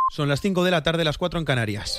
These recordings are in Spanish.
Son las 5 de la tarde, las 4 en Canarias.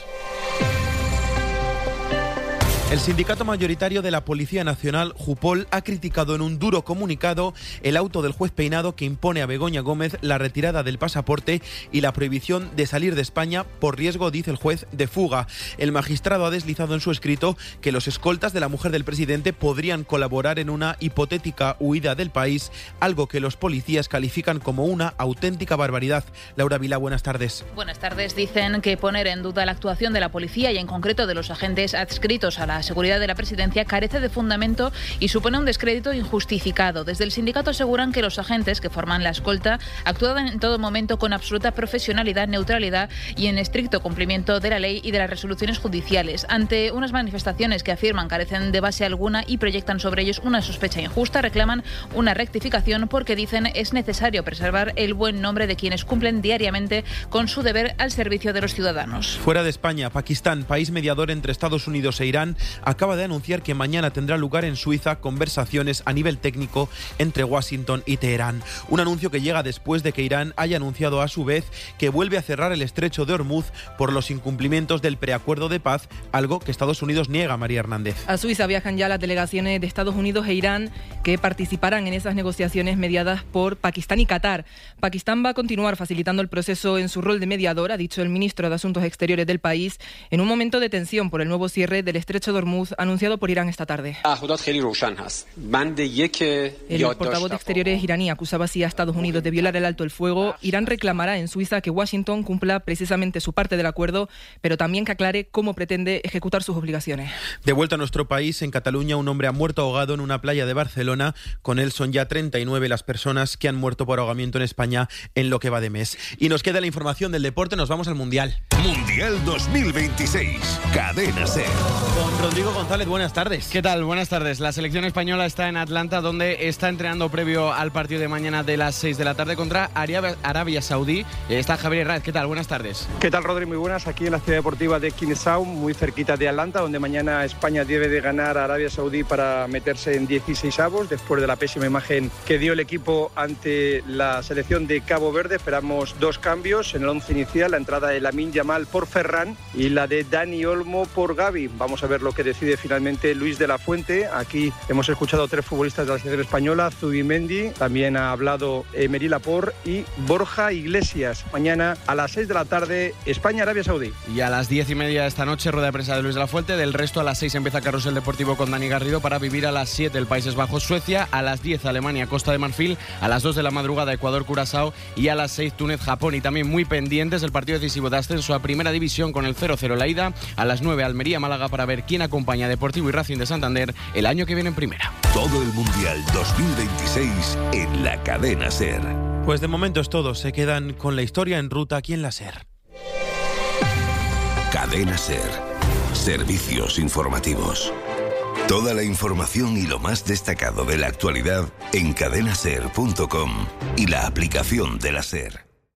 El sindicato mayoritario de la Policía Nacional, Jupol, ha criticado en un duro comunicado el auto del juez Peinado que impone a Begoña Gómez la retirada del pasaporte y la prohibición de salir de España por riesgo, dice el juez, de fuga. El magistrado ha deslizado en su escrito que los escoltas de la mujer del presidente podrían colaborar en una hipotética huida del país, algo que los policías califican como una auténtica barbaridad. Laura Vilá, buenas tardes. Buenas tardes. Dicen que poner en duda la actuación de la policía y en concreto de los agentes adscritos a la seguridad de la presidencia carece de fundamento y supone un descrédito injustificado. Desde el sindicato aseguran que los agentes que forman la escolta actúan en todo momento con absoluta profesionalidad, neutralidad y en estricto cumplimiento de la ley y de las resoluciones judiciales. Ante unas manifestaciones que afirman carecen de base alguna y proyectan sobre ellos una sospecha injusta, reclaman una rectificación porque dicen es necesario preservar el buen nombre de quienes cumplen diariamente con su deber al servicio de los ciudadanos. Fuera de España, Pakistán, país mediador entre Estados Unidos e Irán, acaba de anunciar que mañana tendrá lugar en Suiza conversaciones a nivel técnico entre Washington y Teherán. Un anuncio que llega después de que Irán haya anunciado a su vez que vuelve a cerrar el estrecho de Hormuz por los incumplimientos del preacuerdo de paz, algo que Estados Unidos niega, María Hernández. A Suiza viajan ya las delegaciones de Estados Unidos e Irán que participarán en esas negociaciones mediadas por Pakistán y Qatar. Pakistán va a continuar facilitando el proceso en su rol de mediador, ha dicho el ministro de Asuntos Exteriores del país, en un momento de tensión por el nuevo cierre del estrecho de Hormuz anunciado por Irán esta tarde. El portavoz de Exteriores iraní acusaba así a Estados Unidos de violar el alto el fuego. Irán reclamará en Suiza que Washington cumpla precisamente su parte del acuerdo, pero también que aclare cómo pretende ejecutar sus obligaciones. De vuelta a nuestro país, en Cataluña, un hombre ha muerto ahogado en una playa de Barcelona. Con él son ya 39 las personas que han muerto por ahogamiento en España en lo que va de mes. Y nos queda la información del deporte, nos vamos al Mundial. Mundial 2026, Cadena SER. Con Rodrigo González, buenas tardes. ¿Qué tal? Buenas tardes. La selección española está en Atlanta, donde está entrenando previo al partido de mañana de las 6 de la tarde contra Arabia Saudí. Está Javier Herrera. ¿Qué tal? Buenas tardes. ¿Qué tal, Rodri? Muy buenas. Aquí en la ciudad deportiva de Kinesaw, muy cerquita de Atlanta, donde mañana España debe de ganar a Arabia Saudí para meterse en 16avos, después de la pésima imagen que dio el equipo ante la selección de Cabo Verde. Esperamos dos cambios en el 11 inicial, la entrada de Lamine Yamal por Ferran y la de Dani Olmo por Gavi. Vamos a ver lo que decide finalmente Luis de la Fuente. Aquí hemos escuchado a tres futbolistas de la selección española, Zubimendi, también ha hablado Emery Laporte y Borja Iglesias. Mañana a las 6 de la tarde, España-Arabia Saudí. Y a las 10:30 de esta noche, rueda de prensa de Luis de la Fuente. Del resto, a las 6 empieza Carrusel Deportivo con Dani Garrido para vivir a las 7 el Países Bajos-Suecia, a las 10 Alemania-Costa de Marfil, a las 2 de la madrugada Ecuador-Curazao y a las 6 Túnez-Japón. Y también muy pendientes el partido decisivo de ascenso a Primera División con el 0-0 la ida, a las 9 Almería-Málaga para ver quién acompaña a Deportivo y Racing de Santander el año que viene en Primera. Todo el Mundial 2026 en la Cadena SER. Pues de momento es todo, se quedan con la historia en ruta aquí en la SER. Cadena SER. Servicios informativos. Toda la información y lo más destacado de la actualidad en cadenaser.com y la aplicación de la SER.